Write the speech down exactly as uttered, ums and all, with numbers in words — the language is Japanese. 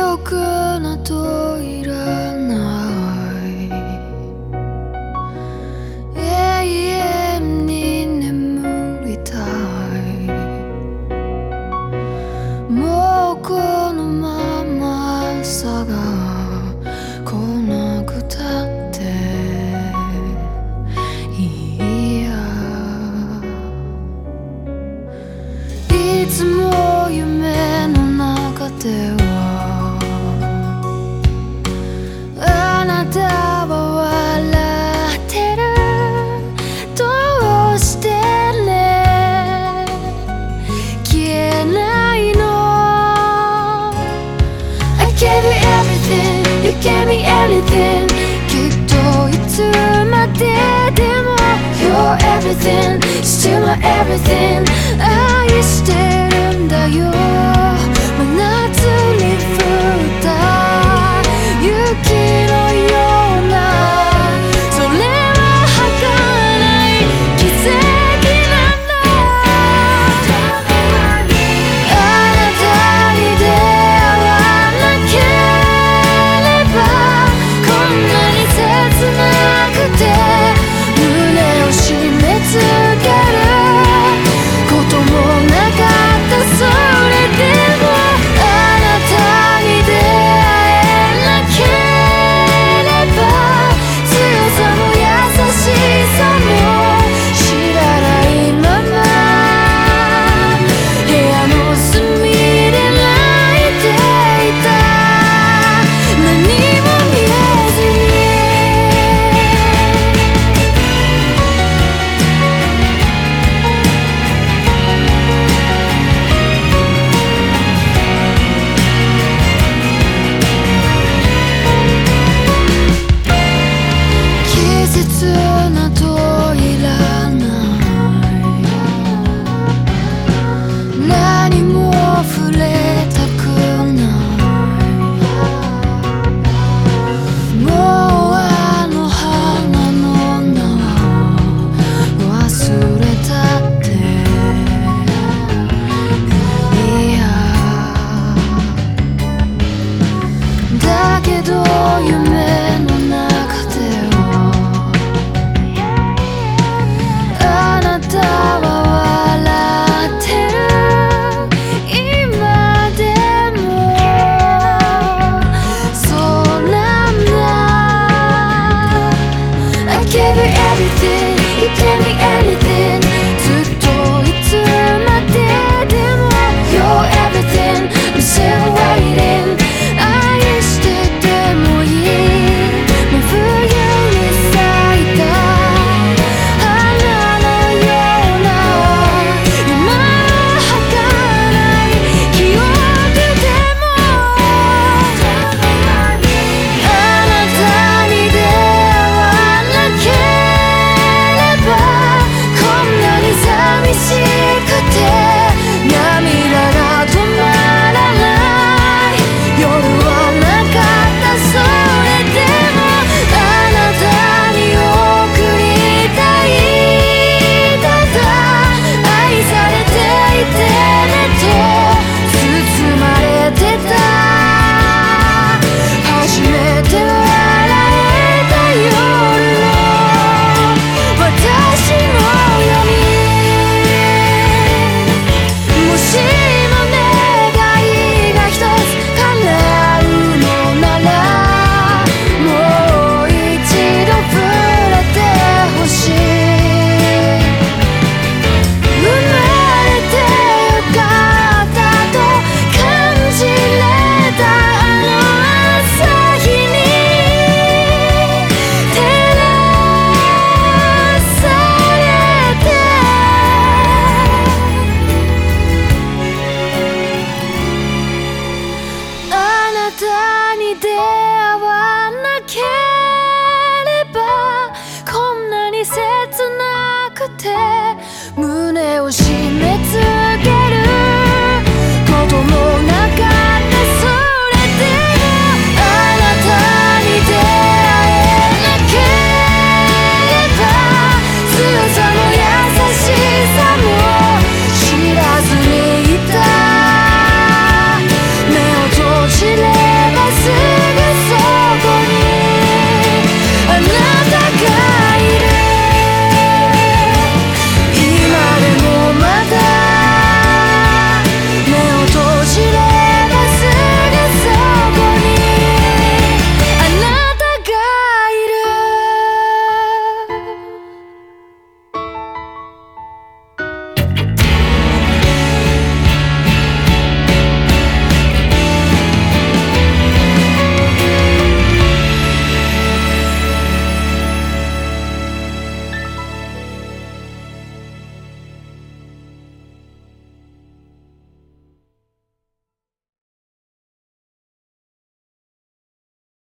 憶などいらない永遠に眠りたいもうこのままさが来なくたっていいやいつも夢の中ではあなたは笑ってるどうしてね消えないの I gave you everything You gave me anything きっといつまででも You're everything Still my everything 愛してるんだよ真夏に降った雪のようなそれは儚い奇跡なんだあなたに出会わなければこんなに切なくて胸を締め付けることもなかったそれでもあなたに出会えなければ強さも優しさも知らないまま部屋の隅で泣いていた何も見えずに季節などいらない何も触れたくないもうあの花の名忘れたっていいやだけど夢の中ではあなたは笑ってる今でもそうなんだ I gave you everything You gave me anything ずっといつまででも You're everything I'm still waiting 愛しててもいい真冬に咲いた花のような今は儚い記憶でもあなたに出会わなければこんなに寂しくて涙が止まらない夜はなかったそれでもあなたに送りたいただ愛されていてねと包まれてた初めて笑えた夜の私の闇もしも願いが一つ叶うのならもう一度触れてほしい生まれてよかったと感じれたあの朝日に照らされてあなたに出会わなければこんなに切なくて胸を締め付け